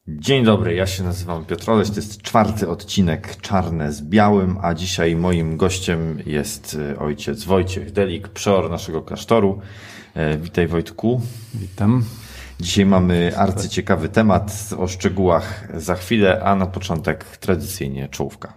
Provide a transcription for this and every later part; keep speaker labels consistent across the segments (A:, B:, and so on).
A: Dzień dobry, ja się nazywam Piotr Oleś, to jest 4. odcinek Czarne z Białym, a dzisiaj moim gościem jest ojciec Wojciech Delik, przeor naszego klasztoru. Witaj Wojtku.
B: Witam.
A: Dzisiaj mamy arcyciekawy temat, o szczegółach za chwilę, a na początek tradycyjnie czołówka.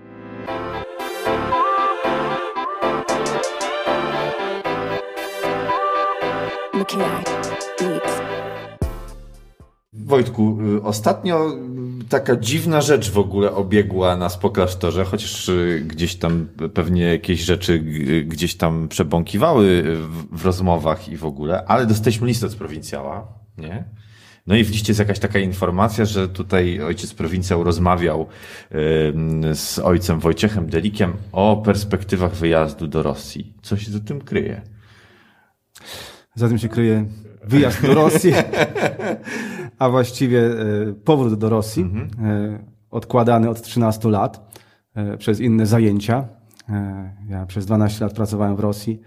A: Wojtku, ostatnio taka dziwna rzecz w ogóle obiegła nas po klasztorze, chociaż gdzieś tam pewnie jakieś rzeczy gdzieś tam przebąkiwały w rozmowach i w ogóle, ale dostaliśmy list od prowincjała, nie? No i w liście jest jakaś taka informacja, że tutaj ojciec prowincjał rozmawiał z ojcem Wojciechem Delikiem o perspektywach wyjazdu do Rosji. Co się za tym kryje?
B: Za tym się kryje wyjazd do Rosji, a właściwie powrót do Rosji, odkładany od 13 lat przez inne zajęcia. Ja przez 12 lat pracowałem w Rosji.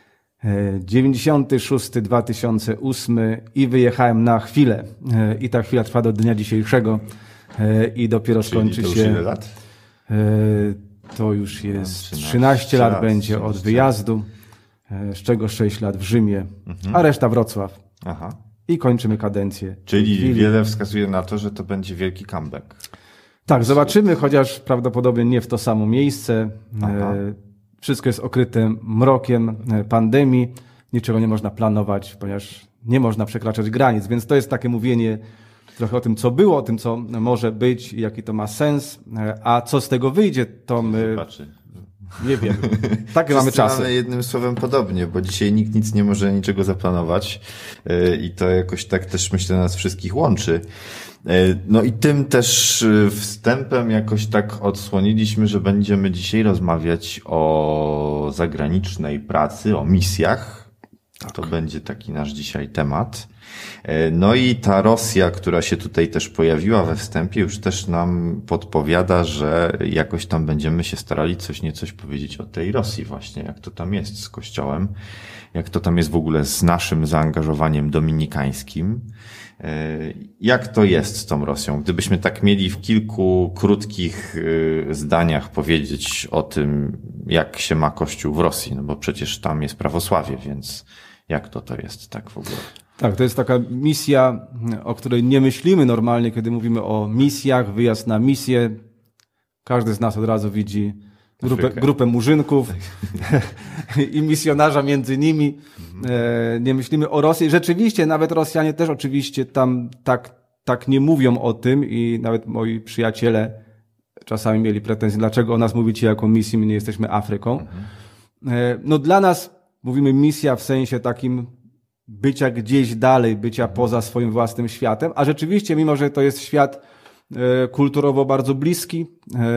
B: 96-2008 i wyjechałem na chwilę. I ta chwila trwa do dnia dzisiejszego i dopiero skończy
A: to
B: się...
A: Ile lat?
B: To już jest 13 lat będzie od wyjazdu, z czego 6 lat w Rzymie, a reszta Wrocław.
A: Aha.
B: I kończymy kadencję.
A: Czyli wiele wskazuje na to, że to będzie wielki comeback.
B: Tak, zobaczymy, chociaż prawdopodobnie nie w to samo miejsce. Wszystko jest okryte mrokiem pandemii. Niczego nie można planować, ponieważ nie można przekraczać granic. Więc to jest takie mówienie trochę o tym, co było, o tym, co może być i jaki to ma sens. A co z tego wyjdzie, to my...
A: Zobaczy.
B: Nie wiem. Takie mamy czasy.
A: Mamy jednym słowem podobnie, bo dzisiaj nikt nic nie może niczego zaplanować i to jakoś tak też myślę nas wszystkich łączy. No i tym też wstępem jakoś tak odsłoniliśmy, że będziemy dzisiaj rozmawiać o zagranicznej pracy, o misjach. Tak. To będzie taki nasz dzisiaj temat. No i ta Rosja, która się tutaj też pojawiła we wstępie, już też nam podpowiada, że jakoś tam będziemy się starali coś niecoś powiedzieć o tej Rosji właśnie, jak to tam jest z Kościołem, jak to tam jest w ogóle z naszym zaangażowaniem dominikańskim. Jak to jest z tą Rosją? Gdybyśmy tak mieli w kilku krótkich zdaniach powiedzieć o tym, jak się ma Kościół w Rosji, no bo przecież tam jest prawosławie, więc jak to jest tak w ogóle?
B: Tak, to jest taka misja, o której nie myślimy normalnie, kiedy mówimy o misjach, wyjazd na misję. Każdy z nas od razu widzi grupę murzynków i misjonarza między nimi. Nie myślimy o Rosji. Rzeczywiście, nawet Rosjanie też oczywiście tam tak nie mówią o tym i nawet moi przyjaciele czasami mieli pretensje, dlaczego o nas mówicie jako misji, my nie jesteśmy Afryką. No dla nas mówimy misja w sensie takim bycia gdzieś dalej, bycia poza swoim własnym światem, a rzeczywiście, mimo że to jest świat kulturowo bardzo bliski,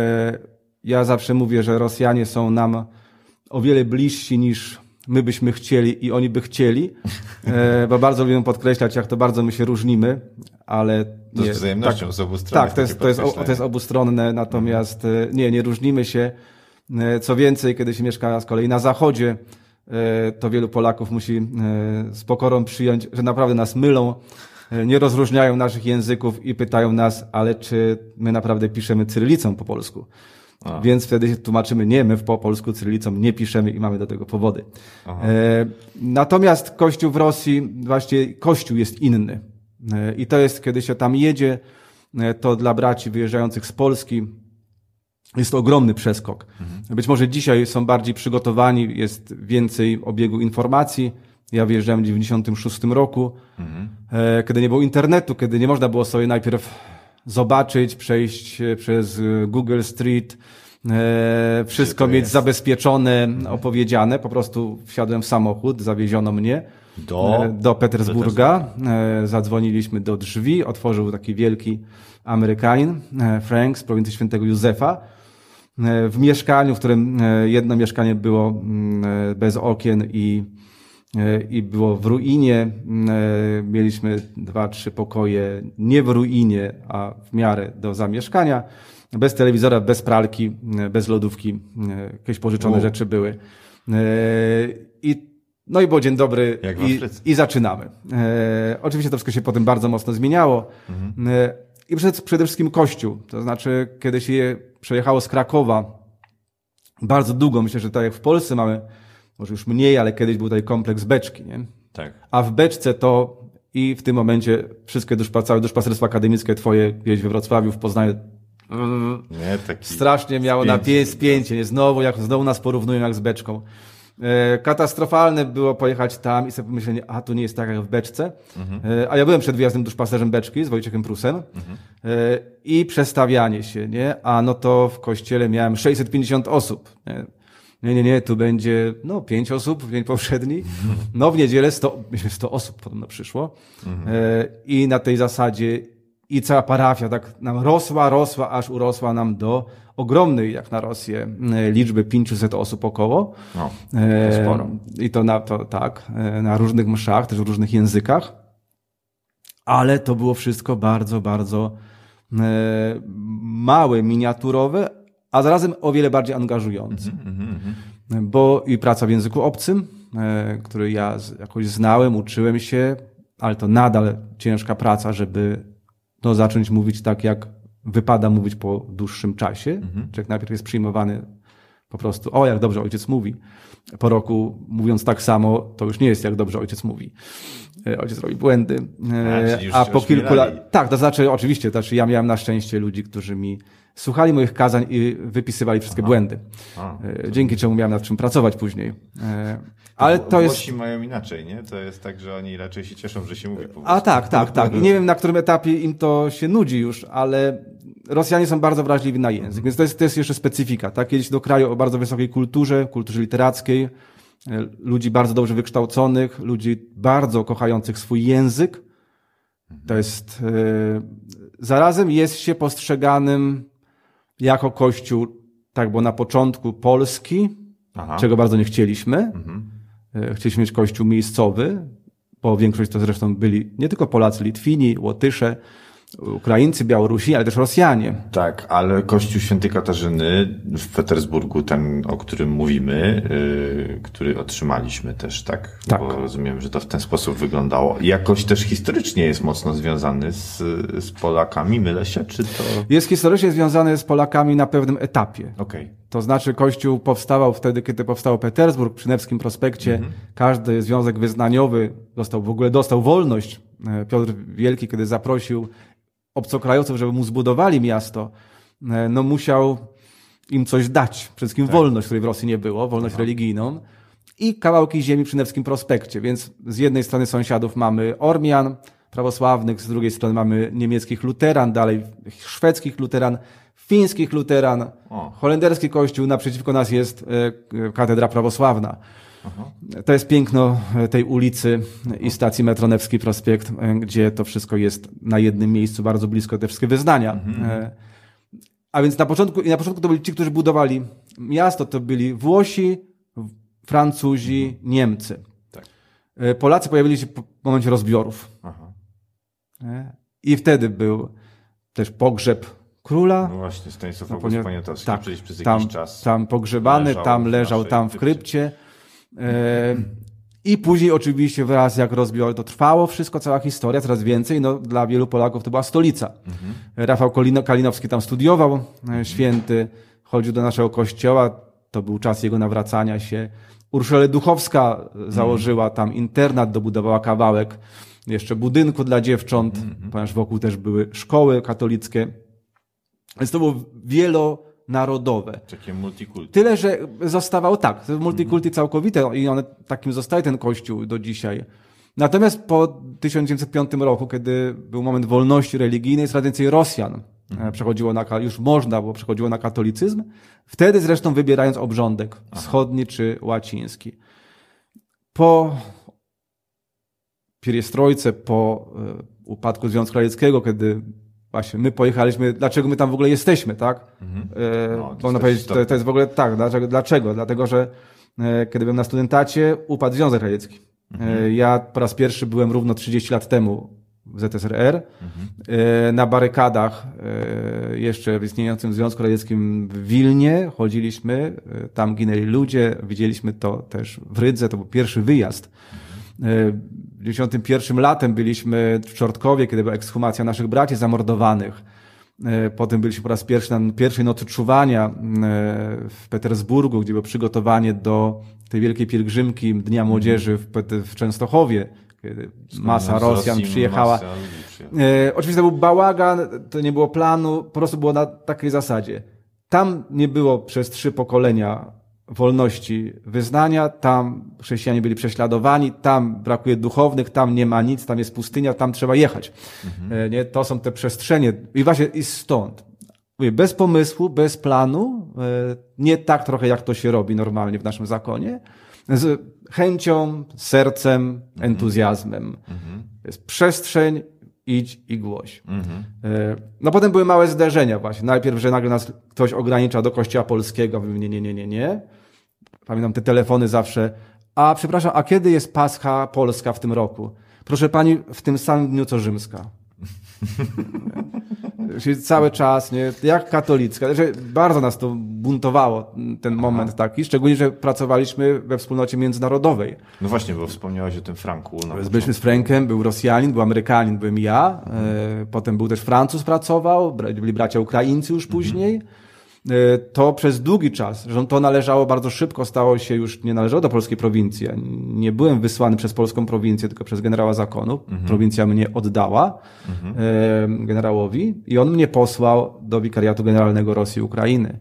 B: ja zawsze mówię, że Rosjanie są nam o wiele bliżsi niż my byśmy chcieli i oni by chcieli, bo bardzo lubimy podkreślać, jak to bardzo my się różnimy, ale
A: to z wzajemnością, z obu stron.
B: Tak, to jest obustronne, natomiast nie różnimy się. Co więcej, kiedy się mieszka z kolei na zachodzie, to wielu Polaków musi z pokorą przyjąć, że naprawdę nas mylą, nie rozróżniają naszych języków i pytają nas, ale czy my naprawdę piszemy cyrylicą po polsku. Więc wtedy tłumaczymy, nie, my po polsku cyrylicą nie piszemy i mamy do tego powody. Natomiast Kościół w Rosji, właśnie Kościół jest inny. I to jest, kiedy się tam jedzie, to dla braci wyjeżdżających z Polski jest to ogromny przeskok. Być może dzisiaj są bardziej przygotowani, jest więcej obiegu informacji. Ja wyjeżdżałem w 1996 roku, kiedy nie było internetu, kiedy nie można było sobie najpierw zobaczyć, przejść przez Google Street, wszystko mieć zabezpieczone, opowiedziane. Po prostu wsiadłem w samochód, zawieziono mnie do Petersburga. Zadzwoniliśmy do drzwi, otworzył taki wielki Amerykanin, Frank z prowincji Świętego Józefa. W mieszkaniu, w którym jedno mieszkanie było bez okien i było w ruinie. Mieliśmy 2-3 pokoje nie w ruinie, a w miarę do zamieszkania. Bez telewizora, bez pralki, bez lodówki. Jakieś pożyczone rzeczy były. No i było dzień dobry i zaczynamy. Oczywiście to wszystko się potem bardzo mocno zmieniało, I przede wszystkim Kościół. To znaczy, kiedy się przejechało z Krakowa, bardzo długo, myślę, że tak jak w Polsce mamy, może już mniej, ale kiedyś był tutaj kompleks Beczki, nie?
A: Tak.
B: A w Beczce to i w tym momencie wszystkie całe duszpasterstwo akademickie twoje gdzieś we Wrocławiu, w Poznaniu
A: Nie, taki
B: strasznie miało spięcie, nie? Znowu nas porównują jak z Beczką. Katastrofalne było pojechać tam i sobie pomyśleć, a tu nie jest tak jak w Beczce. A ja byłem przed wyjazdem duszpasterzem Beczki z Wojciechem Prusem i przestawianie się, nie? A no to w kościele miałem 650 osób. Nie, tu będzie 5 osób w dzień powszedni. No w niedzielę 100 osób podobno przyszło. I na tej zasadzie i cała parafia tak nam rosła, aż urosła nam do ogromnej, jak na Rosję, liczby 500 osób około.
A: No, to sporo.
B: I to na różnych mszach, też w różnych językach. Ale to było wszystko bardzo, bardzo małe, miniaturowe, a zarazem o wiele bardziej angażujące. Bo i praca w języku obcym, który ja jakoś znałem, uczyłem się, ale to nadal ciężka praca, żeby zacząć mówić tak, jak wypada mówić po dłuższym czasie. Człowiek najpierw jest przyjmowany po prostu, jak dobrze ojciec mówi. Po roku mówiąc tak samo, to już nie jest jak dobrze ojciec mówi. Ojciec robi błędy. A po kilku latach... Tak, to znaczy oczywiście, ja miałem na szczęście ludzi, którzy mi słuchali moich kazań i wypisywali wszystkie błędy. Dzięki czemu miałem nad czym pracować później. Ale to jest...
A: Włosi mają inaczej, nie? To jest tak, że oni raczej się cieszą, że się mówi po włosku.
B: Tak. I nie wiem, na którym etapie im to się nudzi już, ale Rosjanie są bardzo wrażliwi na język, więc to jest jeszcze specyfika. Tak? Kiedyś do kraju o bardzo wysokiej kulturze literackiej, ludzi bardzo dobrze wykształconych, ludzi bardzo kochających swój język. To jest... Zarazem jest się postrzeganym jako kościół, tak, bo na początku polski, czego bardzo nie chcieliśmy. Chcieliśmy mieć kościół miejscowy, bo większość to zresztą byli nie tylko Polacy, Litwini, Łotysze, Ukraińcy, Białorusini, ale też Rosjanie.
A: Tak, ale kościół Świętej Katarzyny w Petersburgu, ten, o którym mówimy, który otrzymaliśmy też, tak?
B: Tak.
A: Bo rozumiem, że to w ten sposób wyglądało. Jakoś też historycznie jest mocno związany z Polakami, mylę się, czy to...
B: Jest historycznie związany z Polakami na pewnym etapie.
A: Okej.
B: To znaczy kościół powstawał wtedy, kiedy powstał Petersburg przy Newskim Prospekcie. Każdy związek wyznaniowy dostał wolność. Piotr Wielki, kiedy zaprosił obcokrajowców, żeby mu zbudowali miasto, musiał im coś dać. Przede wszystkim wolność, której w Rosji nie było, wolność religijną i kawałki ziemi przy Newskim Prospekcie. Więc z jednej strony sąsiadów mamy Ormian prawosławnych, z drugiej strony mamy niemieckich luteran, dalej szwedzkich luteran, fińskich luteran, holenderski kościół, naprzeciwko nas jest katedra prawosławna. To jest piękno tej ulicy i stacji metro Newski Prospekt, gdzie to wszystko jest na jednym miejscu, bardzo blisko te wszystkie wyznania. A więc na początku to byli ci, którzy budowali miasto, to byli Włosi, Francuzi, Niemcy. Tak. Polacy pojawili się w momencie rozbiorów. I wtedy był też pogrzeb króla.
A: No właśnie, Stanisław August Poniatowski,
B: tak,
A: przecież przez jakiś czas
B: tam pogrzebany, leżał w krypcie. I później oczywiście wraz jak rozbiór, to trwało wszystko, cała historia, coraz więcej. Dla wielu Polaków to była stolica. Rafał Kalinowski tam studiował, święty, chodził do naszego kościoła, to był czas jego nawracania się. Urszula Duchowska założyła tam internat, dobudowała kawałek jeszcze budynku dla dziewcząt, ponieważ wokół też były szkoły katolickie. Więc to było wielonarodowe.
A: Takie multikulti.
B: Tyle, że zostawało multikulti całkowite i one takim zostaje ten kościół do dzisiaj. Natomiast po 1905 roku, kiedy był moment wolności religijnej, coraz więcej Rosjan przechodziło przechodziło na katolicyzm, wtedy zresztą wybierając obrządek wschodni czy łaciński. Po pieriestrojce, po upadku Związku Radzieckiego, kiedy właśnie my pojechaliśmy, dlaczego my tam w ogóle jesteśmy, tak? Można powiedzieć, to jest w ogóle tak, dlaczego? Dlatego, że kiedy byłem na studentacie, upadł Związek Radziecki. Ja po raz pierwszy byłem równo 30 lat temu w ZSRR. Na barykadach jeszcze w istniejącym Związku Radzieckim w Wilnie chodziliśmy, tam ginęli ludzie, widzieliśmy to też w Rydze, to był pierwszy wyjazd. 91 latem byliśmy w Czortkowie, kiedy była ekshumacja naszych braci zamordowanych. Potem byliśmy po raz pierwszy na pierwszej nocy czuwania w Petersburgu, gdzie było przygotowanie do tej wielkiej pielgrzymki Dnia Młodzieży w Częstochowie, kiedy masa Rosjan przyjechała. Oczywiście to był bałagan, to nie było planu, po prostu było na takiej zasadzie. Tam nie było przez 3 pokolenia wolności wyznania, tam chrześcijanie byli prześladowani, tam brakuje duchownych, tam nie ma nic, tam jest pustynia, tam trzeba jechać. Nie? To są te przestrzenie i właśnie i stąd. Mówię, bez pomysłu, bez planu, nie tak trochę jak to się robi normalnie w naszym zakonie, z chęcią, sercem, entuzjazmem. Jest przestrzeń, idź i głoś. No potem były małe zderzenia właśnie. Najpierw, że nagle nas ktoś ogranicza do Kościoła Polskiego. Mówię, nie. Pamiętam te telefony zawsze. A przepraszam, a kiedy jest Pascha Polska w tym roku? Proszę pani, w tym samym dniu co rzymska. Czyli cały czas, nie? Jak katolicka. Bardzo nas to buntowało, ten moment taki. Szczególnie, że pracowaliśmy we wspólnocie międzynarodowej.
A: No właśnie, bo wspomniałeś o tym Franku.
B: Byliśmy z Frankiem, był Rosjanin, był Amerykanin, byłem ja. Potem był też Francuz, pracował, byli bracia Ukraińcy już później. To przez długi czas, że to należało bardzo szybko, stało się już, nie należało do polskiej prowincji. Ja nie byłem wysłany przez polską prowincję, tylko przez generała zakonu. Prowincja mnie oddała generałowi i on mnie posłał do Wikariatu Generalnego Rosji i Ukrainy.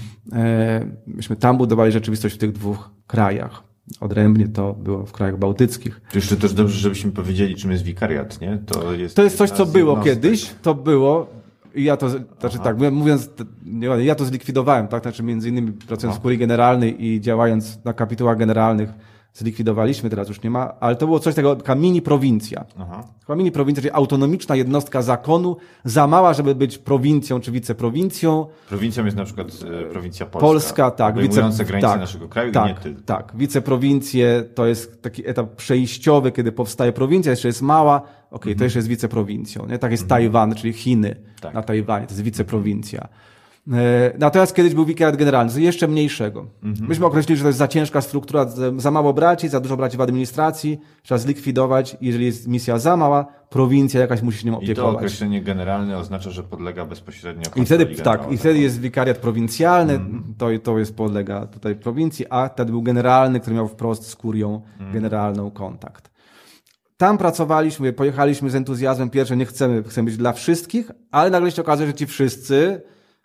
B: Myśmy tam budowali rzeczywistość w tych 2 krajach. Odrębnie to było w krajach bałtyckich.
A: To jeszcze też dobrze, żebyśmy powiedzieli, czym jest wikariat, nie?
B: To jest coś, co było kiedyś, to było. I ja to, znaczy tak, mówiąc, ja to zlikwidowałem, tak? Znaczy między innymi pracując w kurii generalnej i działając na kapitułach generalnych zlikwidowaliśmy, teraz już nie ma, ale to było coś takiego, taka mini prowincja. Taka mini prowincja, czyli autonomiczna jednostka zakonu, za mała, żeby być prowincją czy wiceprowincją.
A: Prowincją jest na przykład prowincja Polska.
B: Polska, tak.
A: Obejmująca granice naszego kraju i nie tylko.
B: Tak, wiceprowincje to jest taki etap przejściowy, kiedy powstaje prowincja, jeszcze jest mała, to jeszcze jest wiceprowincją. Nie? Tak jest Tajwan, czyli Chiny na Tajwanie, to jest wiceprowincja. Natomiast kiedyś był wikariat generalny, z jeszcze mniejszego. Myśmy określili, że to jest za ciężka struktura, za mało braci, za dużo braci w administracji, trzeba zlikwidować. Jeżeli jest misja za mała, prowincja jakaś musi się nią opiekować.
A: I to określenie generalne oznacza, że podlega bezpośrednio
B: I wtedy jest wikariat prowincjalny, to jest podlega tutaj prowincji, a wtedy był generalny, który miał wprost z kurią generalną kontakt. Tam pracowaliśmy, pojechaliśmy z entuzjazmem. Pierwsze, chcemy być dla wszystkich, ale nagle się okazuje, że ci wszyscy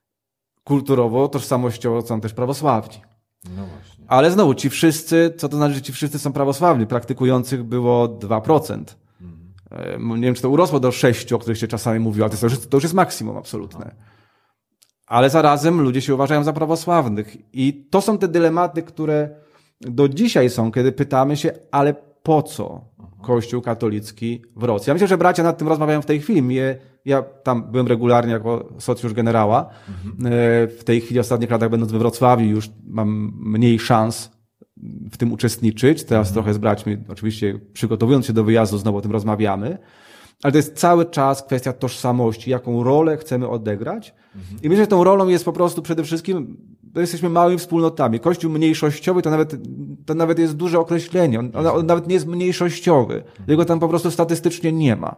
B: kulturowo, tożsamościowo są też prawosławni.
A: No właśnie.
B: Ale znowu, ci wszyscy, co to znaczy, że ci wszyscy są prawosławni? Praktykujących było 2%. Nie wiem, czy to urosło do 6%, o których się czasami mówiło, ale to już jest maksimum absolutne. Ale zarazem ludzie się uważają za prawosławnych. I to są te dylematy, które do dzisiaj są, kiedy pytamy się, ale po co Kościół katolicki w Rosji? Ja myślę, że bracia nad tym rozmawiają w tej chwili. Ja tam byłem regularnie jako socjusz generała. W tej chwili, w ostatnich latach będąc we Wrocławiu, już mam mniej szans w tym uczestniczyć. Teraz trochę z braćmi, oczywiście przygotowując się do wyjazdu, znowu o tym rozmawiamy. Ale to jest cały czas kwestia tożsamości, jaką rolę chcemy odegrać. I myślę, że tą rolą jest po prostu przede wszystkim, to jesteśmy małymi wspólnotami. Kościół mniejszościowy to nawet jest duże określenie. On nawet nie jest mniejszościowy. Jego tam po prostu statystycznie nie ma.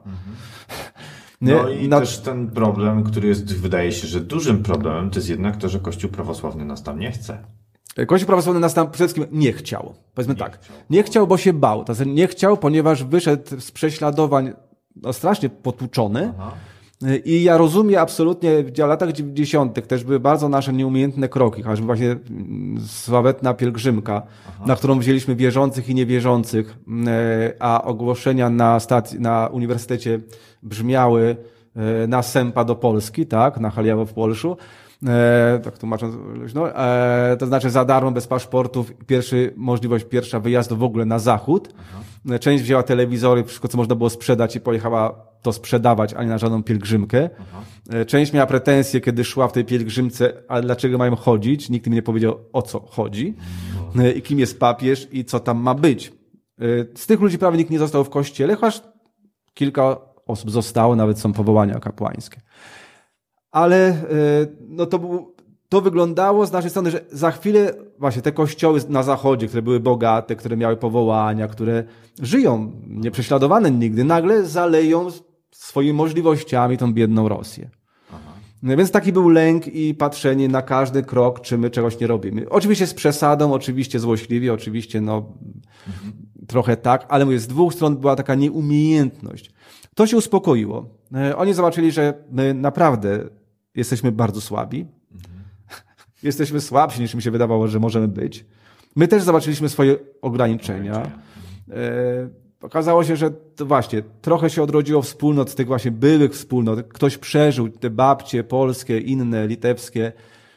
A: No i też ten problem, który jest, wydaje się, że dużym problemem, to jest jednak to, że Kościół prawosławny nas tam nie chce.
B: Kościół prawosławny nas tam przede wszystkim nie chciał. Powiedzmy tak. Nie chciał, bo się bał. To znaczy nie chciał, ponieważ wyszedł z prześladowań strasznie potłuczony. I ja rozumiem absolutnie, w latach 90. też były bardzo nasze nieumiejętne kroki, choćby właśnie sławetna pielgrzymka, na którą wzięliśmy wierzących i niewierzących, a ogłoszenia na uniwersytecie brzmiały na Sępa do Polski, tak, na Haliawo w Polszu. Tak tłumacząc, to znaczy za darmo, bez paszportów, możliwość pierwsza wyjazdu w ogóle na zachód. Część wzięła telewizory, wszystko co można było sprzedać i pojechała to sprzedawać, a nie na żadną pielgrzymkę. Część miała pretensje, kiedy szła w tej pielgrzymce, ale dlaczego mają chodzić? Nikt mi nie powiedział, o co chodzi i kim jest papież i co tam ma być. Z tych ludzi prawie nikt nie został w kościele, chociaż kilka osób zostało, nawet są powołania kapłańskie. Ale no to wyglądało z naszej strony, że za chwilę właśnie te kościoły na zachodzie, które były bogate, które miały powołania, które żyją nieprześladowane nigdy, nagle zaleją swoimi możliwościami tą biedną Rosję. No więc taki był lęk i patrzenie na każdy krok, czy my czegoś nie robimy. Oczywiście z przesadą, oczywiście złośliwie, oczywiście trochę tak, ale mówię, z dwóch stron była taka nieumiejętność. To się uspokoiło. Oni zobaczyli, że my naprawdę jesteśmy bardzo słabi. Jesteśmy słabsi, niż mi się wydawało, że możemy być. My też zobaczyliśmy swoje ograniczenia. Okazało się, że to właśnie trochę się odrodziło wspólnot z tych właśnie byłych wspólnot. Ktoś przeżył, te babcie polskie, inne, litewskie.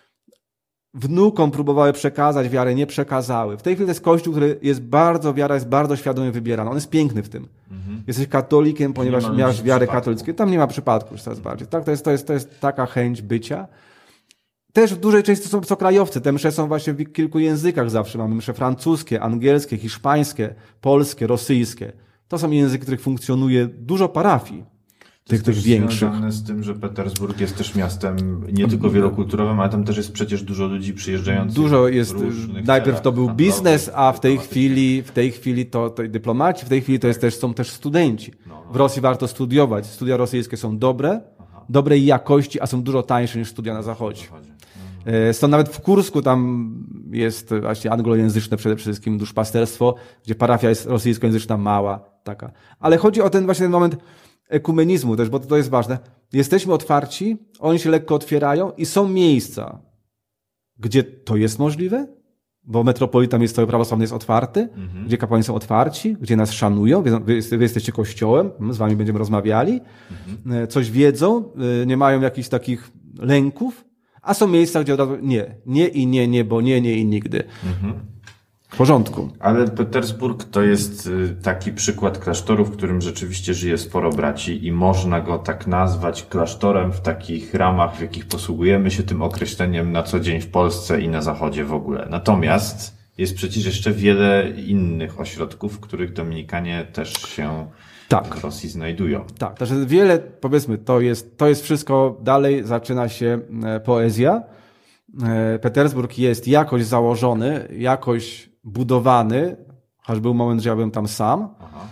B: Wnukom próbowały przekazać wiarę, nie przekazały. W tej chwili to jest kościół, który wiara jest bardzo świadomie wybierana. On jest piękny w tym. Jesteś katolikiem, ponieważ miałeś wiarę katolicką. Tam nie ma przypadku, już coraz bardziej. Tak, to jest taka chęć bycia. Też w dużej części są obcokrajowcy. Te msze są właśnie w kilku językach zawsze. Mamy msze francuskie, angielskie, hiszpańskie, polskie, rosyjskie. To są języki, w których funkcjonuje dużo parafii. Tych większych.
A: Związane z tym, że Petersburg jest też miastem nie tylko wielokulturowym, ale tam też jest przecież dużo ludzi przyjeżdżających.
B: Dużo jest. Najpierw to był biznes, a w tej chwili to dyplomaci, w tej chwili są też studenci. W Rosji warto studiować. Studia rosyjskie są dobrej jakości, a są dużo tańsze niż studia na zachodzie. Stąd nawet w Kursku tam jest właśnie anglojęzyczne przede wszystkim duszpasterstwo, gdzie parafia jest rosyjskojęzyczna, mała, taka. Ale chodzi o ten moment ekumenizmu też, bo to jest ważne. Jesteśmy otwarci, oni się lekko otwierają i są miejsca, gdzie to jest możliwe, bo metropolitan jest cały prawosławny jest otwarty, gdzie kapłani są otwarci, gdzie nas szanują, wy jesteście kościołem, z wami będziemy rozmawiali, coś wiedzą, nie mają jakichś takich lęków, a są miejsca, gdzie od razu nie, bo nie i nigdy. W porządku.
A: Ale Petersburg to jest taki przykład klasztoru, w którym rzeczywiście żyje sporo braci i można go tak nazwać klasztorem w takich ramach, w jakich posługujemy się tym określeniem na co dzień w Polsce i na Zachodzie w ogóle. Natomiast jest przecież jeszcze wiele innych ośrodków, w których Dominikanie też się w Rosji znajdują.
B: Tak, także wiele, powiedzmy, to jest wszystko, dalej zaczyna się poezja. Petersburg jest jakoś założony, jakoś budowany, aż był moment, że ja byłem tam sam,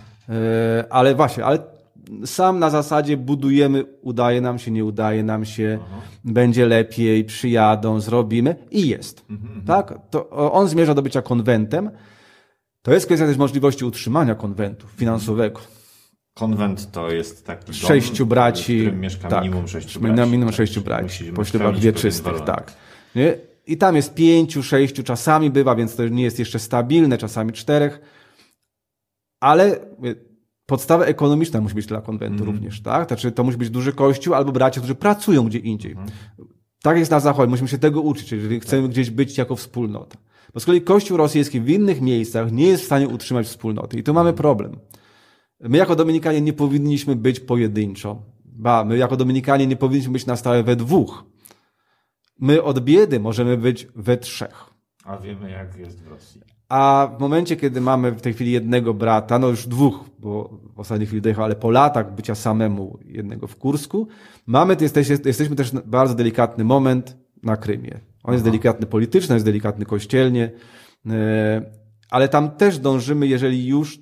B: ale sam na zasadzie budujemy, udaje nam się, nie udaje nam się, będzie lepiej, przyjadą, zrobimy i jest. Tak? To on zmierza do bycia konwentem. To jest kwestia też możliwości utrzymania konwentu finansowego.
A: Konwent to jest taki dom,
B: 6 braci,
A: w którym mieszka minimum 6 braci.
B: Minimum 6 braci, po ślubach wieczystych, tak. Nie? I tam jest 5, 6, czasami bywa, więc to nie jest jeszcze stabilne, czasami 4. Ale podstawa ekonomiczna musi być dla konwentu również, tak? Znaczy to musi być duży kościół albo bracia, którzy pracują gdzie indziej. Tak jest na Zachodzie, musimy się tego uczyć, jeżeli chcemy gdzieś być jako wspólnota. Bo z kolei kościół rosyjski w innych miejscach nie jest w stanie utrzymać wspólnoty. I tu mamy problem. My jako Dominikanie nie powinniśmy być pojedynczo. My jako Dominikanie nie powinniśmy być na stałe we dwóch. My od biedy możemy być we 3.
A: A wiemy, jak jest w Rosji.
B: A w momencie, kiedy mamy w tej chwili jednego brata, no już 2, bo w ostatniej chwili dojechał, ale po latach bycia samemu jednego w Kursku, jesteśmy też bardzo delikatny moment na Krymie. On jest delikatny politycznie, jest delikatny kościelnie, ale tam też dążymy, jeżeli już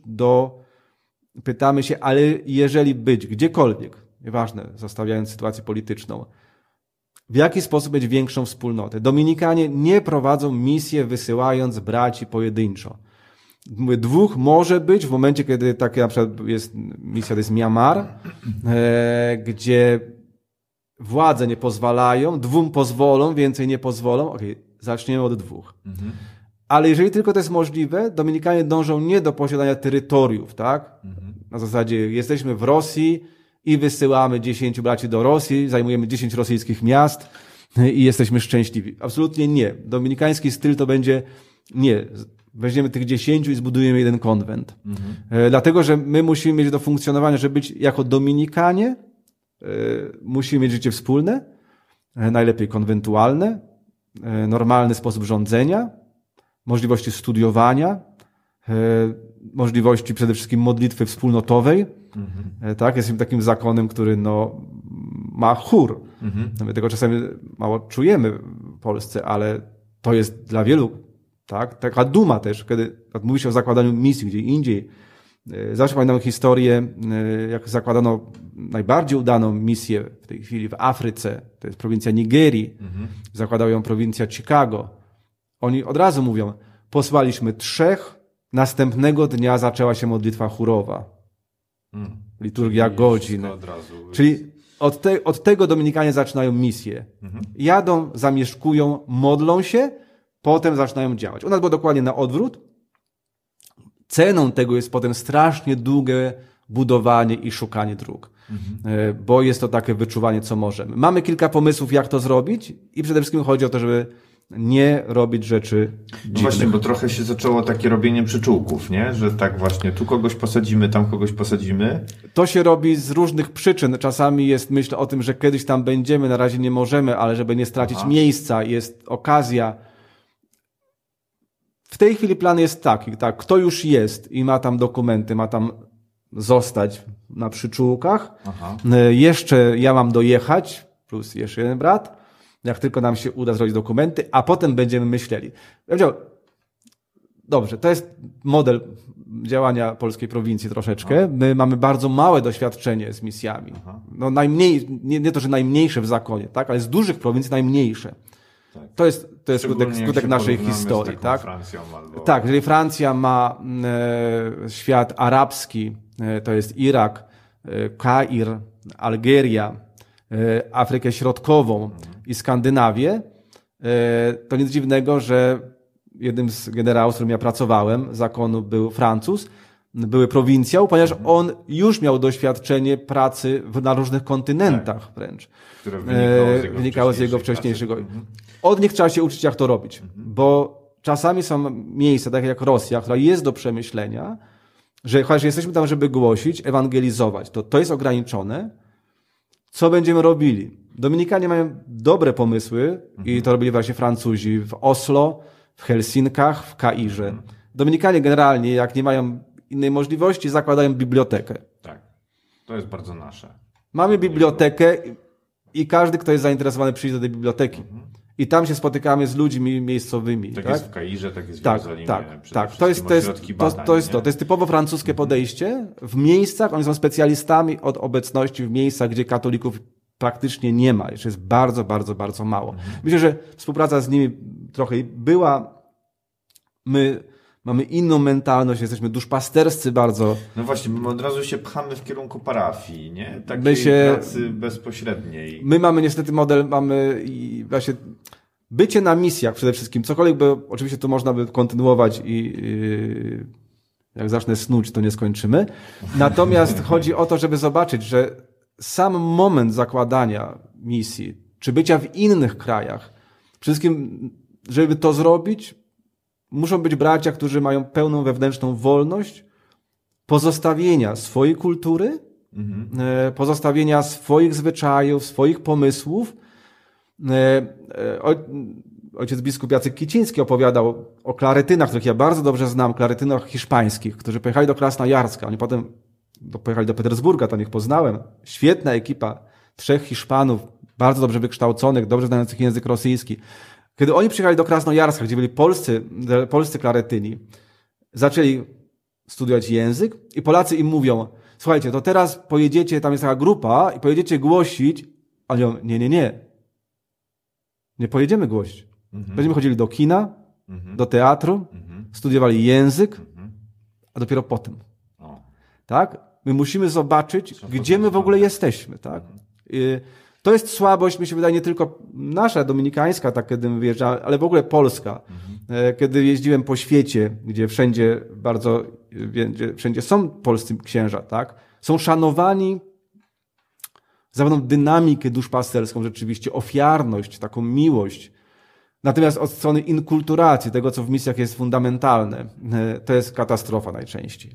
B: pytamy się, ale jeżeli być gdziekolwiek, nieważne, zostawiając sytuację polityczną, w jaki sposób mieć większą wspólnotę? Dominikanie nie prowadzą misję wysyłając braci pojedynczo. 2 może być w momencie, kiedy taka na przykład jest misja, to jest Myanmar, gdzie władze nie pozwalają, 2 pozwolą, więcej nie pozwolą. Zaczniemy od 2. Ale jeżeli tylko to jest możliwe, Dominikanie dążą nie do posiadania terytoriów, tak? Na zasadzie jesteśmy w Rosji i wysyłamy 10 braci do Rosji, zajmujemy 10 rosyjskich miast i jesteśmy szczęśliwi. Absolutnie nie. Dominikański styl to będzie nie. Weźmiemy tych 10 i zbudujemy jeden konwent. Dlatego, że my musimy mieć do funkcjonowania, żeby być jako Dominikanie, musimy mieć życie wspólne, najlepiej konwentualne, normalny sposób rządzenia, możliwości studiowania, możliwości przede wszystkim modlitwy wspólnotowej. Tak, jesteśmy takim zakonem, który ma chór. My tego czasami mało czujemy Polsce, ale to jest dla wielu, tak, taka duma też, kiedy mówi się o zakładaniu misji gdzie indziej. Zawsze pamiętam historię, jak zakładano najbardziej udaną misję w tej chwili w Afryce, to jest prowincja Nigerii, zakładał ją prowincja Chicago. Oni od razu mówią, posłaliśmy 3, następnego dnia zaczęła się modlitwa chórowa. Liturgia godzin. Czyli od tego Dominikanie zaczynają misję. Jadą, zamieszkują, modlą się, potem zaczynają działać. U nas było dokładnie na odwrót. Ceną tego jest potem strasznie długie budowanie i szukanie dróg. Bo jest to takie wyczuwanie, co możemy. Mamy kilka pomysłów, jak to zrobić i przede wszystkim chodzi o to, żeby nie robić rzeczy dziwnych.
A: No właśnie, bo trochę się zaczęło takie robienie przyczółków, nie? Że tak właśnie, tu kogoś posadzimy, tam kogoś posadzimy.
B: To się robi z różnych przyczyn. Czasami jest myśl o tym, że kiedyś tam będziemy, na razie nie możemy, ale żeby nie stracić miejsca, jest okazja. W tej chwili plan jest taki, tak, kto już jest i ma tam dokumenty, ma tam zostać na przyczółkach. Jeszcze ja mam dojechać, plus jeszcze jeden brat. Jak tylko nam się uda zrobić dokumenty, a potem będziemy myśleli. Ja powiedział, dobrze, to jest model działania polskiej prowincji troszeczkę. My mamy bardzo małe doświadczenie z misjami. No nie to, że najmniejsze w zakonie, tak, ale z dużych prowincji najmniejsze. Tak. To jest skutek naszej historii. Tak?
A: Albo...
B: Tak, jeżeli Francja ma świat arabski, to jest Irak, Kair, Algieria, Afrykę Środkową i Skandynawię, to nic dziwnego, że jednym z generałów, z którym ja pracowałem, zakonu był Francuz, były prowincjał, ponieważ on już miał doświadczenie pracy na różnych kontynentach wręcz.
A: Które
B: wynikało z jego wcześniejszego. Od nich trzeba się uczyć, jak to robić, bo czasami są miejsca, takie jak Rosja, która jest do przemyślenia, że chociaż jesteśmy tam, żeby głosić, ewangelizować, to jest ograniczone. Co będziemy robili? Dominikanie mają dobre pomysły i to robili właśnie Francuzi w Oslo, w Helsinkach, w Kairze. Dominikanie generalnie, jak nie mają innej możliwości, zakładają bibliotekę.
A: Tak, to jest bardzo nasze.
B: Mamy bibliotekę i każdy, kto jest zainteresowany, przyjdzie do tej biblioteki. I tam się spotykamy z ludźmi miejscowymi.
A: Tak,
B: tak?
A: jest w Kairze, tak jest w Jerozolimie.
B: Tak. To jest typowo francuskie podejście. W miejscach, oni są specjalistami od obecności w miejscach, gdzie katolików praktycznie nie ma. Jeszcze jest bardzo, bardzo, bardzo mało. Myślę, że współpraca z nimi trochę była. My mamy inną mentalność, jesteśmy duszpasterscy bardzo.
A: No właśnie, my od razu się pchamy w kierunku parafii, nie? Takiej pracy bezpośredniej.
B: My mamy niestety model, mamy i właśnie bycie na misjach przede wszystkim, cokolwiek by, oczywiście to można by kontynuować i jak zacznę snuć, to nie skończymy. Natomiast chodzi o to, żeby zobaczyć, że sam moment zakładania misji, czy bycia w innych krajach, przede wszystkim, żeby to zrobić, muszą być bracia, którzy mają pełną wewnętrzną wolność pozostawienia swojej kultury, pozostawienia swoich zwyczajów, swoich pomysłów. Ojciec biskup Jacek Kiciński opowiadał o klaretynach, których ja bardzo dobrze znam, klaretynach hiszpańskich, którzy pojechali do Krasnojarska. Oni potem pojechali do Petersburga, tam ich poznałem. Świetna ekipa, 3 Hiszpanów, bardzo dobrze wykształconych, dobrze znających język rosyjski. Kiedy oni przyjechali do Krasnojarska, gdzie byli polscy klaretyni, zaczęli studiować język i Polacy im mówią, słuchajcie, to teraz pojedziecie, tam jest taka grupa i pojedziecie głosić, a oni mówią, nie pojedziemy głosić. Będziemy chodzili do kina, do teatru, studiowali język, a dopiero potem. Tak? My musimy zobaczyć, gdzie my w ogóle jesteśmy. Tak? To jest słabość, mi się wydaje, nie tylko nasza, dominikańska, tak kiedy wyjeżdżałem, ale w ogóle polska. Kiedy jeździłem po świecie, gdzie wszędzie są polscy księża, tak? Są szanowani za pewną dynamikę duszpasterską, rzeczywiście ofiarność, taką miłość. Natomiast od strony inkulturacji, tego co w misjach jest fundamentalne, to jest katastrofa najczęściej.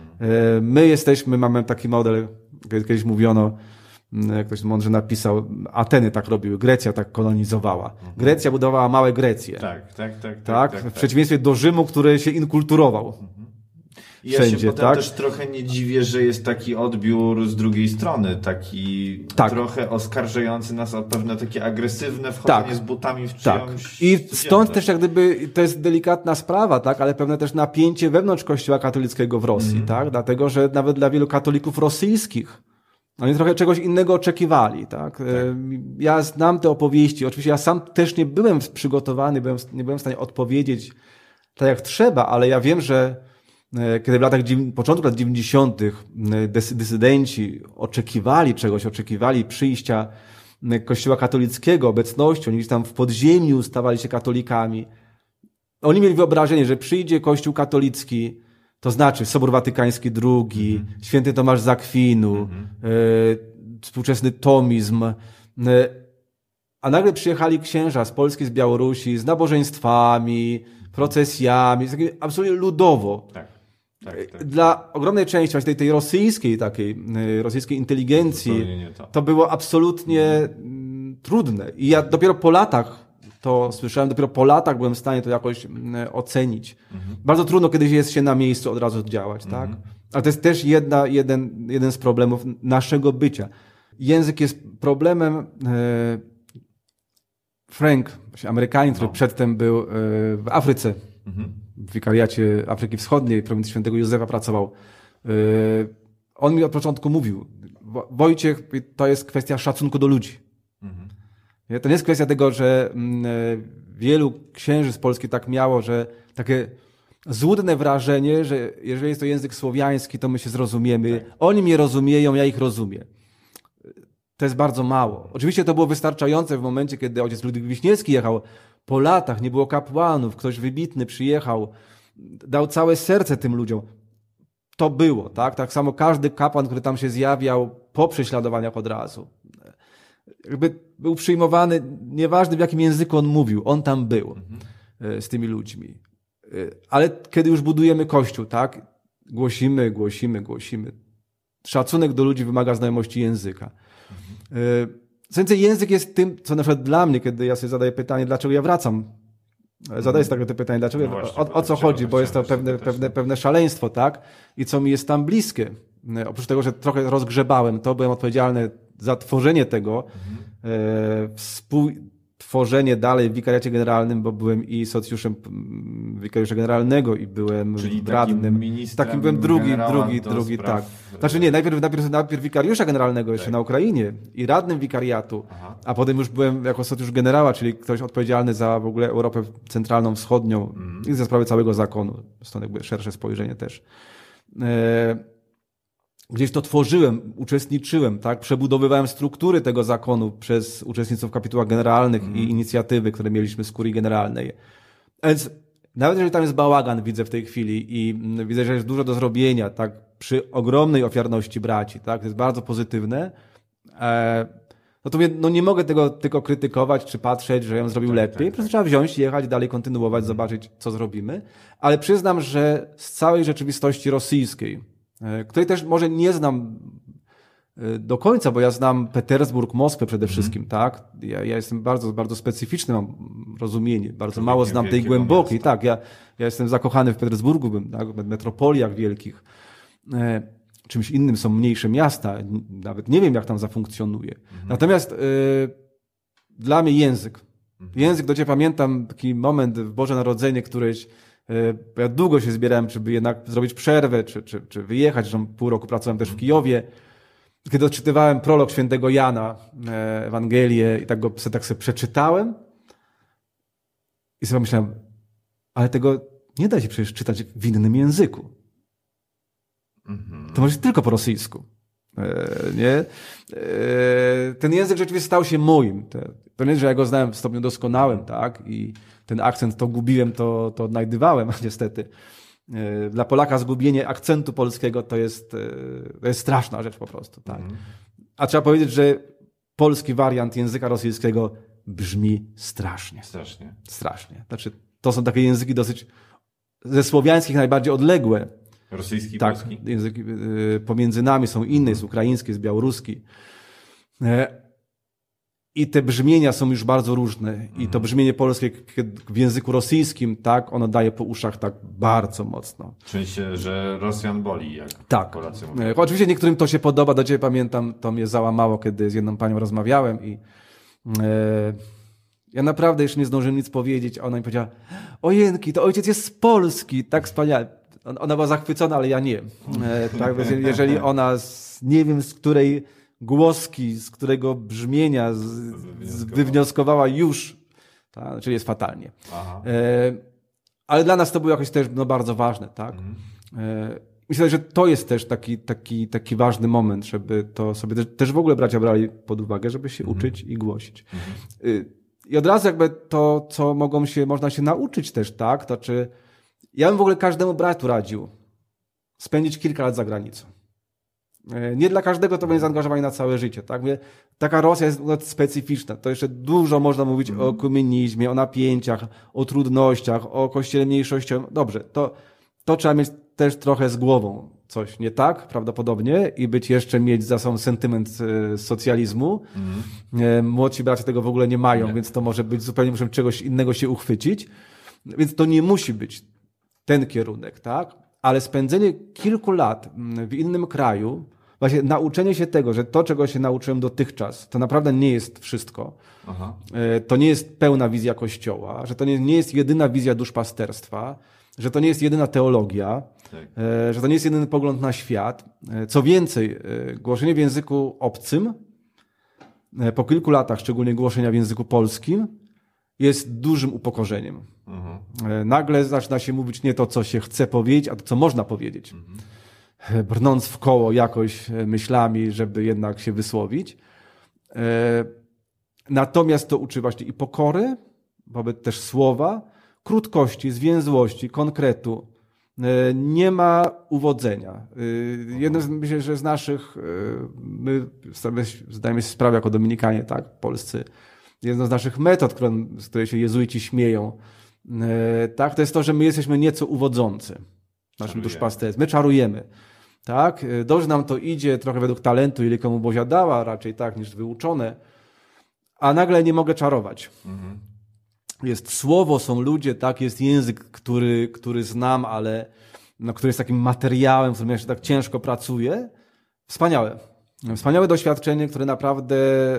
B: Mamy taki model, kiedyś mówiono, jak ktoś mądrze napisał, Ateny tak robiły, Grecja tak kolonizowała. Grecja budowała małe Grecje.
A: Tak.
B: W przeciwieństwie do Rzymu, który się inkulturował.
A: Ja
B: wszędzie,
A: się potem
B: tak?
A: też trochę nie dziwię, że jest taki odbiór z drugiej strony, taki trochę oskarżający nas o pewne takie agresywne wchodzenie z butami w czyjąś
B: I stąd też jak gdyby, to jest delikatna sprawa, tak, ale pewne też napięcie wewnątrz Kościoła katolickiego w Rosji, tak, dlatego, że nawet dla wielu katolików rosyjskich oni trochę czegoś innego oczekiwali, tak? Ja znam te opowieści, oczywiście ja sam też nie byłem przygotowany, nie byłem w stanie odpowiedzieć tak jak trzeba, ale ja wiem, że kiedy w początku lat 90. dysydenci oczekiwali czegoś, oczekiwali przyjścia Kościoła katolickiego, obecności, oni gdzieś tam w podziemiu stawali się katolikami. Oni mieli wyobrażenie, że przyjdzie Kościół katolicki, to znaczy Sobór Watykański II, Święty Tomasz z Akwinu, współczesny tomizm, a nagle przyjechali księża z Polski, z Białorusi, z nabożeństwami, procesjami, absolutnie ludowo.
A: Tak.
B: Dla ogromnej części właśnie tej rosyjskiej inteligencji to było absolutnie trudne. I ja dopiero po latach to słyszałem, dopiero po latach byłem w stanie to jakoś ocenić. Bardzo trudno kiedyś jest się na miejscu od razu działać, tak? Ale to jest też jeden z problemów naszego bycia. Język jest problemem. Frank, Amerykanin, który przedtem był w Afryce, w wikariacie Afryki Wschodniej, prowincji Świętego Józefa pracował. On mi od początku mówił, Wojciech, to jest kwestia szacunku do ludzi. To nie jest kwestia tego, że wielu księży z Polski tak miało, że takie złudne wrażenie, że jeżeli jest to język słowiański, to my się zrozumiemy. Oni mnie rozumieją, ja ich rozumiem. To jest bardzo mało. Oczywiście to było wystarczające w momencie, kiedy ojciec Ludwik Wiśniewski jechał po latach, nie było kapłanów, ktoś wybitny przyjechał, dał całe serce tym ludziom. To było, tak? Tak samo każdy kapłan, który tam się zjawiał po prześladowaniach od razu. Jakby był przyjmowany, nieważne w jakim języku on mówił, on tam był z tymi ludźmi. Ale kiedy już budujemy Kościół, tak? Głosimy. Szacunek do ludzi wymaga znajomości języka. Co więcej, język jest tym, co na przykład dla mnie, kiedy ja sobie zadaję pytanie, dlaczego ja wracam. Zadaję sobie takie pytanie, dlaczego, o co chodzi, bo jest to pewne szaleństwo, tak? I co mi jest tam bliskie. Oprócz tego, że trochę rozgrzebałem to, byłem odpowiedzialny za tworzenie tego, współtworzenie dalej w wikariacie generalnym, bo byłem i socjuszem wikariusza generalnego i byłem radnym. Takim byłem drugi, tak. Znaczy nie, najpierw wikariusza generalnego jeszcze na Ukrainie i radnym wikariatu, a potem już byłem jako socjusz generała, czyli ktoś odpowiedzialny za w ogóle Europę centralną, wschodnią i za sprawę całego zakonu. Stąd jakby szersze spojrzenie też. Gdzieś to tworzyłem, uczestniczyłem, tak? Przebudowywałem struktury tego zakonu przez uczestnictwo w kapitułach generalnych i inicjatywy, które mieliśmy z kurii generalnej. Więc nawet jeżeli tam jest bałagan, widzę w tej chwili i widzę, że jest dużo do zrobienia, tak? Przy ogromnej ofiarności braci, tak? To jest bardzo pozytywne. No to nie mogę tego tylko krytykować, czy patrzeć, że ją zrobił lepiej. Po prostu trzeba wziąć, jechać, dalej kontynuować, zobaczyć, co zrobimy. Ale przyznam, że z całej rzeczywistości rosyjskiej, której też może nie znam do końca, bo ja znam Petersburg, Moskwę przede wszystkim, tak? Ja jestem bardzo specyficzny, mam rozumienie, bardzo mało znam tej głębokiej, tak? Ja jestem zakochany w Petersburgu, tak? W metropoliach wielkich. Czymś innym są mniejsze miasta, nawet nie wiem, jak tam zafunkcjonuje. Natomiast dla mnie język, do ciebie pamiętam taki moment w Boże Narodzenie, któryś ja długo się zbierałem, żeby jednak zrobić przerwę, czy wyjechać, że pół roku pracowałem też w Kijowie. Kiedy odczytywałem prolog świętego Jana, Ewangelię i tak sobie przeczytałem i sobie myślałem, ale tego nie da się przecież czytać w innym języku. To może tylko po rosyjsku. Nie? Ten język rzeczywiście stał się moim. To nie, że ja go znałem w stopniu doskonałym, tak? I ten akcent to gubiłem, to odnajdywałem, niestety. Dla Polaka zgubienie akcentu polskiego to jest straszna rzecz po prostu, tak? A trzeba powiedzieć, że polski wariant języka rosyjskiego brzmi strasznie. Strasznie. Znaczy, to są takie języki dosyć ze słowiańskich najbardziej odległe.
A: Rosyjski,
B: tak,
A: polski?
B: Języki pomiędzy nami są inne, jest ukraiński, jest białoruski. I te brzmienia są już bardzo różne. I to brzmienie polskie w języku rosyjskim, tak, ono daje po uszach tak bardzo mocno.
A: W sensie, że Rosjan boli, jak
B: Tak.
A: Polacy mówią.
B: Oczywiście niektórym to się podoba. Do dzisiaj pamiętam, to mnie załamało, kiedy z jedną panią rozmawiałem i ja naprawdę jeszcze nie zdążyłem nic powiedzieć. Ona mi powiedziała: ojenki, to ojciec jest z Polski, tak wspaniale. Ona była zachwycona, ale ja nie. Tak, więc jeżeli ona nie wiem z której głoski, z którego brzmienia wywnioskowała już, tak, czyli jest fatalnie. Ale dla nas to było jakoś też bardzo ważne. Tak? Myślę, że to jest też taki ważny moment, żeby to sobie też w ogóle bracia brali pod uwagę, żeby się uczyć i głosić. I od razu jakby to, co można się nauczyć też, tak? To znaczy, ja bym w ogóle każdemu bratu radził spędzić kilka lat za granicą. Nie dla każdego to będzie zaangażowanie na całe życie. Tak? Taka Rosja jest specyficzna. To jeszcze dużo można mówić o komunizmie, o napięciach, o trudnościach, o kościele mniejszościowym. Dobrze, to trzeba mieć też trochę z głową coś nie tak, prawdopodobnie, i mieć za sobą sentyment socjalizmu. Młodsi bracia tego w ogóle nie mają, więc to może być zupełnie, muszą czegoś innego się uchwycić. Więc to nie musi być ten kierunek, tak? Ale spędzenie kilku lat w innym kraju, właśnie nauczenie się tego, że to, czego się nauczyłem dotychczas, to naprawdę nie jest wszystko. To nie jest pełna wizja Kościoła, że to nie jest jedyna wizja duszpasterstwa, że to nie jest jedyna teologia, że to nie jest jedyny pogląd na świat. Co więcej, głoszenie w języku obcym, po kilku latach, szczególnie głoszenia w języku polskim, jest dużym upokorzeniem. Nagle zaczyna się mówić nie to, co się chce powiedzieć, a to, co można powiedzieć. Brnąc w koło jakoś myślami, żeby jednak się wysłowić. Natomiast to uczy właśnie i pokory, wobec też słowa, krótkości, zwięzłości, konkretu. Nie ma uwodzenia. Myślę, że z naszych, my sobie zdajemy sobie sprawę jako Dominikanie, tak, polscy, jedną z naszych metod, z której się jezuici śmieją, tak, to jest to, że my jesteśmy nieco uwodzący w naszym duszpasterstwie. My czarujemy. Tak? Dobrze nam to idzie, trochę według talentu, ile komu Bozia dała, raczej tak niż wyuczone, a nagle nie mogę czarować. Jest słowo, są ludzie, tak, jest język, który znam, ale który jest takim materiałem, w którym ja się tak ciężko pracuje. Wspaniałe. Wspaniałe doświadczenie, które naprawdę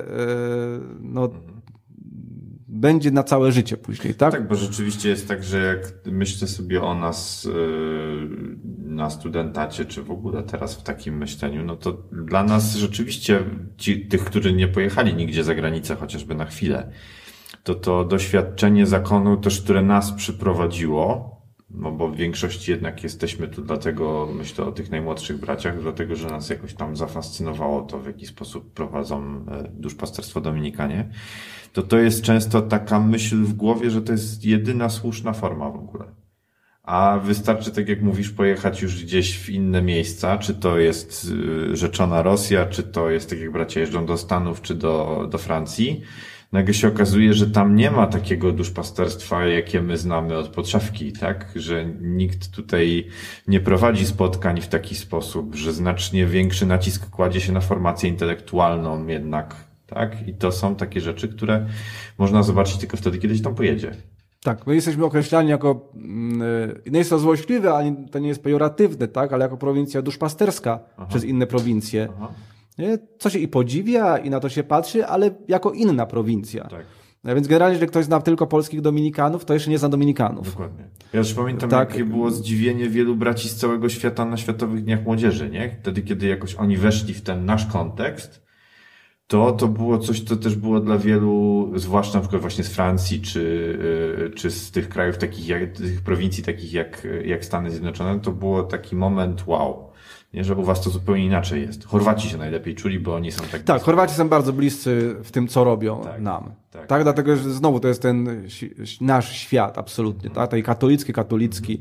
B: będzie na całe życie później, tak?
A: Tak, bo rzeczywiście jest tak, że jak myślę sobie o nas na studentacie, czy w ogóle teraz w takim myśleniu, no to dla nas rzeczywiście tych, którzy nie pojechali nigdzie za granicę, chociażby na chwilę, to doświadczenie zakonu też, które nas przyprowadziło, no bo w większości jednak jesteśmy tu dlatego, myślę o tych najmłodszych braciach, dlatego, że nas jakoś tam zafascynowało to, w jaki sposób prowadzą duszpasterstwo Dominikanie, to jest często taka myśl w głowie, że to jest jedyna słuszna forma w ogóle. A wystarczy, tak jak mówisz, pojechać już gdzieś w inne miejsca, czy to jest rzeczona Rosja, czy to jest, tak jak bracia jeżdżą do Stanów, czy do Francji. Nagle się okazuje, że tam nie ma takiego duszpasterstwa, jakie my znamy od podszewki, tak? Że nikt tutaj nie prowadzi spotkań w taki sposób, że znacznie większy nacisk kładzie się na formację intelektualną jednak, tak? I to są takie rzeczy, które można zobaczyć tylko wtedy, kiedy się tam pojedzie.
B: Tak, my jesteśmy określani jako, nie jest to złośliwe, ani to nie jest pejoratywne, tak? Ale jako prowincja duszpasterska przez inne prowincje. Co się i podziwia, i na to się patrzy, ale jako inna prowincja. Tak. A więc generalnie, jeżeli ktoś zna tylko polskich Dominikanów, to jeszcze nie zna Dominikanów.
A: Dokładnie. Ja już pamiętam, jakie było zdziwienie wielu braci z całego świata na Światowych Dniach Młodzieży, nie? Wtedy, kiedy jakoś oni weszli w ten nasz kontekst, to było coś, co też było dla wielu, zwłaszcza na przykład właśnie z Francji, czy z tych krajów takich, tych prowincji takich jak Stany Zjednoczone, to było taki moment wow. Nie, że u was to zupełnie inaczej jest. Chorwaci się najlepiej czuli, bo oni są tak...
B: Tak, Chorwaci są bardzo bliscy w tym, co robią nam. Tak, dlatego, że znowu to jest ten nasz świat absolutnie, tak? Ten katolicki.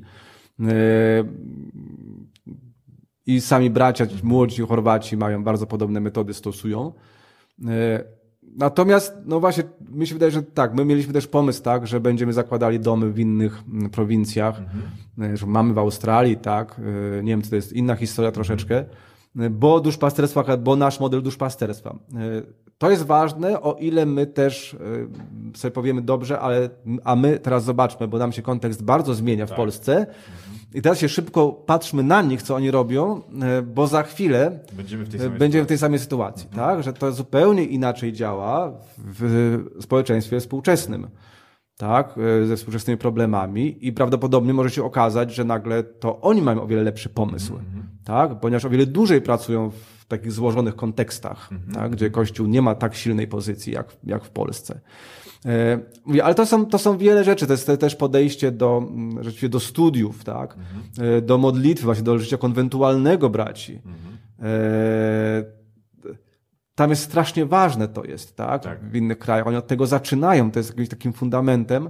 B: I sami bracia, młodzi Chorwaci mają bardzo podobne metody, stosują. Natomiast, no właśnie, mi się wydaje, że tak, my mieliśmy też pomysł, tak, że będziemy zakładali domy w innych prowincjach, że mamy w Australii, tak, nie wiem, to jest inna historia troszeczkę, bo nasz model duszpasterstwa, To jest ważne, o ile my też sobie powiemy dobrze, a my teraz zobaczmy, bo nam się kontekst bardzo zmienia w Polsce. I teraz się szybko patrzmy na nich, co oni robią, bo za chwilę będziemy w tej samej sytuacji, tak? Że to zupełnie inaczej działa w społeczeństwie współczesnym, tak? Ze współczesnymi problemami i prawdopodobnie może się okazać, że nagle to oni mają o wiele lepszy pomysł, tak? Ponieważ o wiele dłużej pracują w takich złożonych kontekstach, tak? Gdzie Kościół nie ma tak silnej pozycji jak w Polsce. Ale to są wiele rzeczy, to jest też podejście rzeczywiście do studiów, tak? Do modlitwy, właśnie do życia konwentualnego braci. Tam jest strasznie ważne to jest, tak? W innych krajach. Oni od tego zaczynają, to jest jakimś takim fundamentem.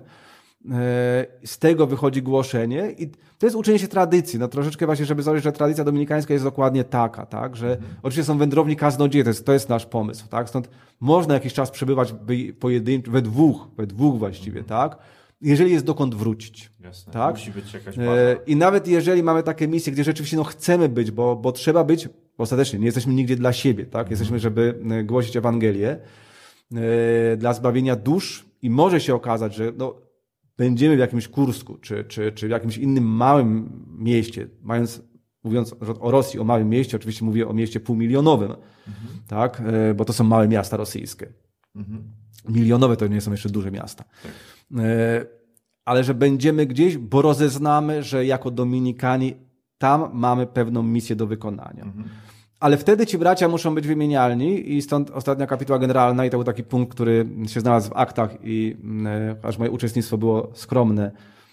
B: Z tego wychodzi głoszenie i to jest uczenie się tradycji. No troszeczkę właśnie, żeby założyć, że tradycja dominikańska jest dokładnie taka, tak? Że oczywiście są wędrowni kaznodzieje, to jest nasz pomysł, tak? Stąd można jakiś czas przebywać pojedynczo, we dwóch właściwie, tak? Jeżeli jest dokąd wrócić.
A: Jasne.
B: Tak?
A: Musi być jakaś baza.
B: I nawet jeżeli mamy takie misje, gdzie rzeczywiście chcemy być, bo trzeba być, bo ostatecznie nie jesteśmy nigdzie dla siebie, tak? Jesteśmy, żeby głosić Ewangelię dla zbawienia dusz i może się okazać, że będziemy w jakimś Kursku, czy w jakimś innym małym mieście, mówiąc o Rosji, o małym mieście, oczywiście mówię o mieście półmilionowym, tak? Bo to są małe miasta rosyjskie. Milionowe to nie są jeszcze duże miasta. Tak. Ale że będziemy gdzieś, bo rozeznamy, że jako Dominikanie tam mamy pewną misję do wykonania. Ale wtedy ci bracia muszą być wymienialni i stąd ostatnia kapituła generalna i to był taki punkt, który się znalazł w aktach i aż moje uczestnictwo było skromne,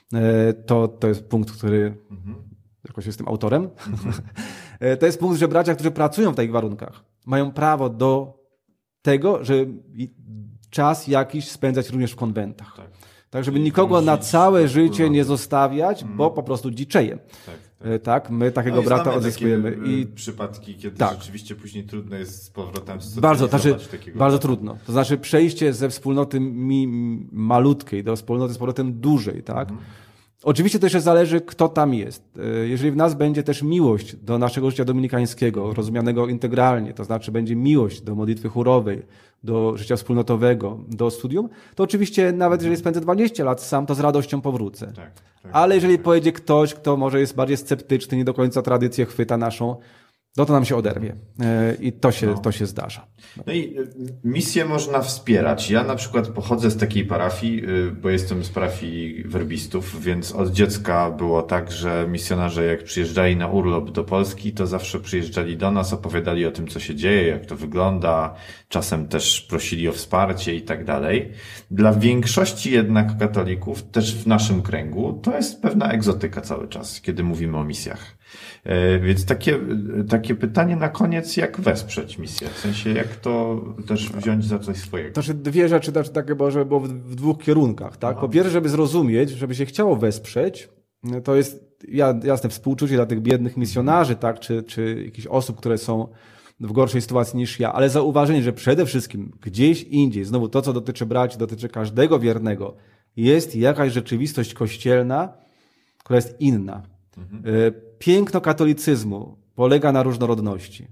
B: to jest punkt, który jakoś jestem autorem. To jest punkt, że bracia, którzy pracują w tych warunkach, mają prawo do tego, żeby czas jakiś spędzać również w konwentach. Tak, żeby nikogo na całe życie nie zostawiać, bo po prostu dziczeje. Tak, my takiego brata odzyskujemy.
A: I przypadki, kiedy rzeczywiście później trudno jest z powrotem
B: bardzo trudno. To znaczy przejście ze wspólnoty malutkiej do wspólnoty z powrotem dużej, tak? Oczywiście to jeszcze zależy, kto tam jest. Jeżeli w nas będzie też miłość do naszego życia dominikańskiego, rozumianego integralnie, to znaczy będzie miłość do modlitwy chórowej, do życia wspólnotowego, do studium, to oczywiście nawet jeżeli spędzę 20 lat sam, to z radością powrócę. Ale jeżeli pojedzie ktoś, kto może jest bardziej sceptyczny, nie do końca tradycję chwyta naszą, to nam się oderwie. I to się zdarza.
A: No i misję można wspierać. Ja na przykład pochodzę z takiej parafii, bo jestem z parafii werbistów, więc od dziecka było tak, że misjonarze jak przyjeżdżali na urlop do Polski, to zawsze przyjeżdżali do nas, opowiadali o tym, co się dzieje, jak to wygląda. Czasem też prosili o wsparcie i tak dalej. Dla większości jednak katolików, też w naszym kręgu, to jest pewna egzotyka cały czas, kiedy mówimy o misjach. Więc takie pytanie na koniec, jak wesprzeć misję? W sensie, jak to też wziąć za coś swojego?
B: To znaczy dwie rzeczy, takie, żeby było w dwóch kierunkach. Tak? Po pierwsze, żeby zrozumieć, żeby się chciało wesprzeć, to jest jasne współczucie dla tych biednych misjonarzy, tak? czy jakichś osób, które są w gorszej sytuacji niż ja, ale zauważenie, że przede wszystkim gdzieś indziej, znowu to, co dotyczy braci, dotyczy każdego wiernego, jest jakaś rzeczywistość kościelna, która jest inna. Piękno katolicyzmu polega na różnorodności.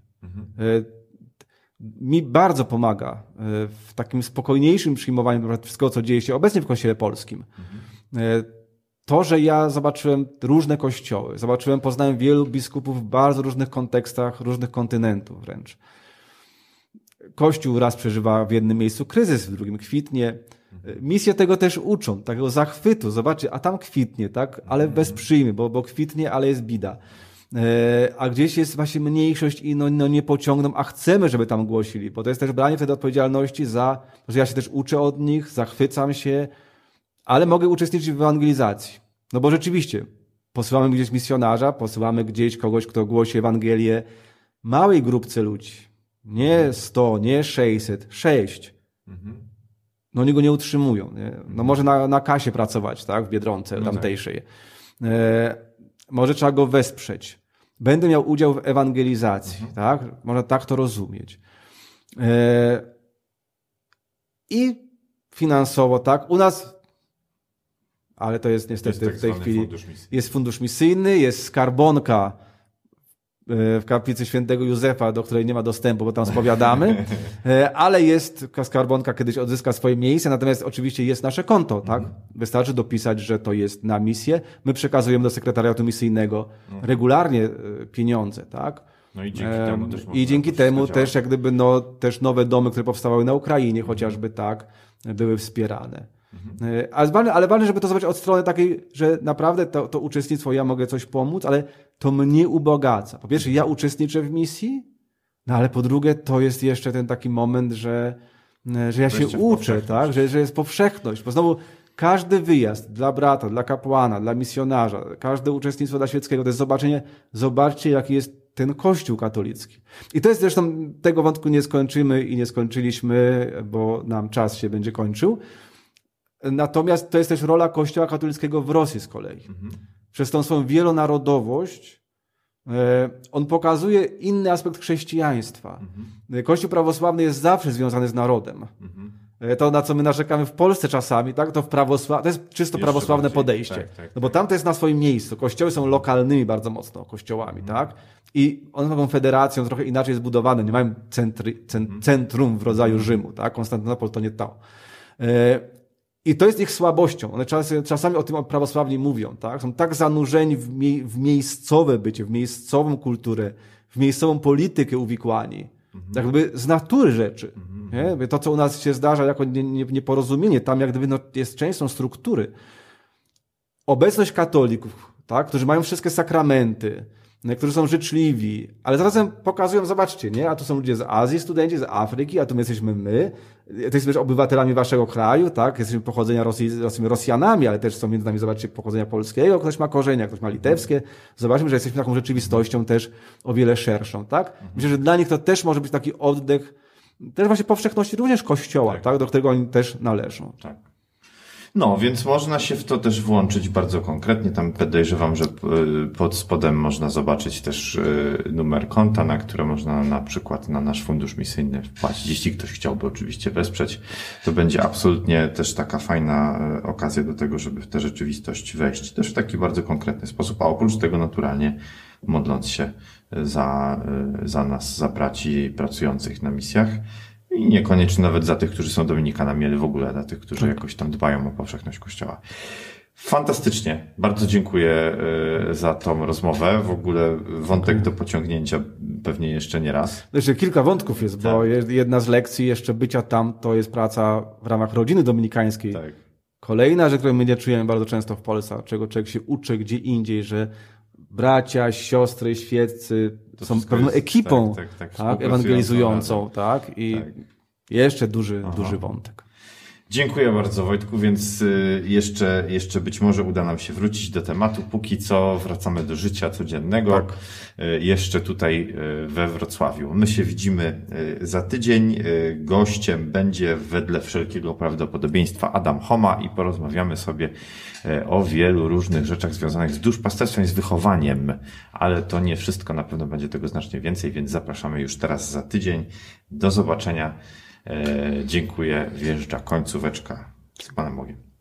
B: Mi bardzo pomaga w takim spokojniejszym przyjmowaniu wszystkiego, co dzieje się obecnie w Kościele polskim. To, że ja zobaczyłem różne kościoły, poznałem wielu biskupów w bardzo różnych kontekstach, różnych kontynentów wręcz. Kościół raz przeżywa w jednym miejscu kryzys, w drugim kwitnie. Misje tego też uczą, takiego zachwytu. Zobaczcie, a tam kwitnie, tak? Ale wesprzyjmy, bo kwitnie, ale jest bida. A gdzieś jest właśnie mniejszość i nie pociągną, a chcemy, żeby tam głosili, bo to jest też branie wtedy odpowiedzialności za, że ja się też uczę od nich, zachwycam się, ale mogę uczestniczyć w ewangelizacji. No bo rzeczywiście, posyłamy gdzieś misjonarza, posyłamy gdzieś kogoś, kto głosi Ewangelię małej grupce ludzi. Nie 100, nie 600, 6. No oni go nie utrzymują. Nie? No może na kasie pracować, tak? W Biedronce tamtejszej. Może trzeba go wesprzeć. Będę miał udział w ewangelizacji, tak? Można tak to rozumieć. I finansowo, tak? U nas, ale to jest niestety w tej chwili, jest fundusz misyjny, jest skarbonka w kaplicy świętego Józefa, do której nie ma dostępu, bo tam spowiadamy, ale jest, skarbonka kiedyś odzyska swoje miejsce, natomiast oczywiście jest nasze konto, tak? Wystarczy dopisać, że to jest na misję. My przekazujemy do sekretariatu misyjnego regularnie pieniądze, tak?
A: No i dzięki temu też
B: I dzięki temu też jak gdyby też nowe domy, które powstawały na Ukrainie chociażby, tak, były wspierane. Ale ważne, żeby to zobaczyć od strony takiej, że naprawdę to uczestnictwo, ja mogę coś pomóc, ale to mnie ubogaca. Po pierwsze, ja uczestniczę w misji, no ale po drugie, to jest jeszcze ten taki moment, że ja się uczę, tak, że jest powszechność, bo znowu każdy wyjazd dla brata, dla kapłana, dla misjonarza, każde uczestnictwo dla świeckiego, to jest zobaczcie, jaki jest ten Kościół katolicki. I to jest zresztą, tego wątku nie skończymy i nie skończyliśmy, bo nam czas się będzie kończył. Natomiast to jest też rola Kościoła katolickiego w Rosji z kolei. Przez tą swoją wielonarodowość on pokazuje inny aspekt chrześcijaństwa. Kościół prawosławny jest zawsze związany z narodem. To, na co my narzekamy w Polsce czasami, tak, to to jest czysto prawosławne podejście. Tak. No bo tam to jest na swoim miejscu. Kościoły są lokalnymi bardzo mocno kościołami, tak? I one są federacją trochę inaczej zbudowane. Nie mają centrum w rodzaju Rzymu, tak? Konstantynopol to nie to. I to jest ich słabością. One czasami o tym prawosławni mówią, tak? Są tak zanurzeni w miejscowe bycie, w miejscową kulturę, w miejscową politykę uwikłani. Jakby z natury rzeczy. Nie? To, co u nas się zdarza jako nieporozumienie, tam jak gdyby jest częścią struktury. Obecność katolików, tak? Którzy mają wszystkie sakramenty, którzy są życzliwi, ale zarazem pokazują, zobaczcie, nie? A tu są ludzie z Azji, studenci z Afryki, a tu jesteśmy my. Jesteśmy też obywatelami waszego kraju, tak? Jesteśmy pochodzenia jesteśmy Rosjanami, ale też są między nami, zobaczcie, pochodzenia polskiego, ktoś ma korzenie, ktoś ma litewskie. Zobaczmy, że jesteśmy taką rzeczywistością też o wiele szerszą, tak? Myślę, że dla nich to też może być taki oddech, też właśnie powszechności również Kościoła, tak? Do którego oni też należą.
A: Tak. No, więc można się w to też włączyć bardzo konkretnie. Tam podejrzewam, że pod spodem można zobaczyć też numer konta, na które można na przykład na nasz fundusz misyjny wpłacić. Jeśli ktoś chciałby oczywiście wesprzeć, to będzie absolutnie też taka fajna okazja do tego, żeby w tę rzeczywistość wejść. Też w taki bardzo konkretny sposób, a oprócz tego naturalnie modląc się za nas, za braci pracujących na misjach. I niekoniecznie nawet za tych, którzy są dominikanami, ale w ogóle dla tych, którzy jakoś tam dbają o powszechność Kościoła. Fantastycznie. Bardzo dziękuję za tą rozmowę. W ogóle wątek do pociągnięcia pewnie jeszcze nie raz.
B: Jeszcze kilka wątków jest, bo jedna z lekcji jeszcze bycia tam to jest praca w ramach rodziny dominikańskiej. Tak. Kolejna rzecz, której my nie czujemy bardzo często w Polsce, czego człowiek się uczy gdzie indziej, że bracia, siostry, świeccy są pewną ekipą tak, ewangelizującą, tak? I jeszcze duży wątek.
A: Dziękuję bardzo, Wojtku, więc jeszcze być może uda nam się wrócić do tematu. Póki co wracamy do życia codziennego. Tak. Jeszcze tutaj we Wrocławiu. My się widzimy za tydzień. Gościem będzie wedle wszelkiego prawdopodobieństwa Adam Homa i porozmawiamy sobie o wielu różnych rzeczach związanych z duszpasterstwem i z wychowaniem. Ale to nie wszystko, na pewno będzie tego znacznie więcej, więc zapraszamy już teraz za tydzień. Do zobaczenia. Dziękuję. Wjeżdża końcóweczka. Z Panem Bogiem.